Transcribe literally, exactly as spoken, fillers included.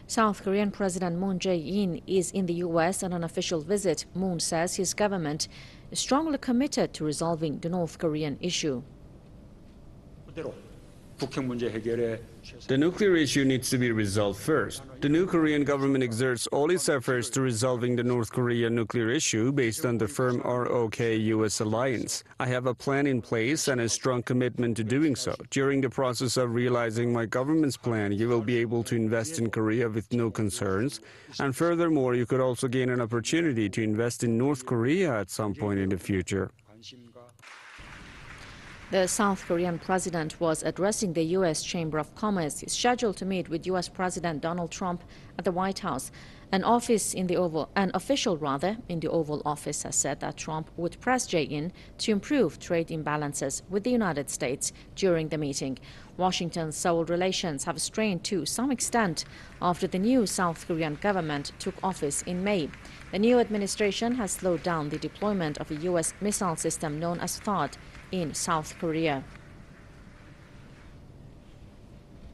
South Korean President Moon Jae-in is in the U S on an official visit. Moon says his government is strongly committed to resolving the North Korean issue. The nuclear issue needs to be resolved first. The new Korean government exerts all its efforts to resolving the North Korean nuclear issue based on the firm R O K U S alliance. I have a plan in place and a strong commitment to doing so. During the process of realizing my government's plan, you will be able to invest in Korea with no concerns. And furthermore, you could also gain an opportunity to invest in North Korea at some point in the future. The South Korean president was addressing the U S Chamber of Commerce. He's scheduled to meet with U S President Donald Trump at the White House. An office in the Oval, an official rather, in the Oval Office has said that Trump would press Jae-in to improve trade imbalances with the United States during the meeting. Washington-Seoul relations have strained to some extent after the new South Korean government took office in May. The new administration has slowed down the deployment of a U S missile system known as THAAD in South Korea.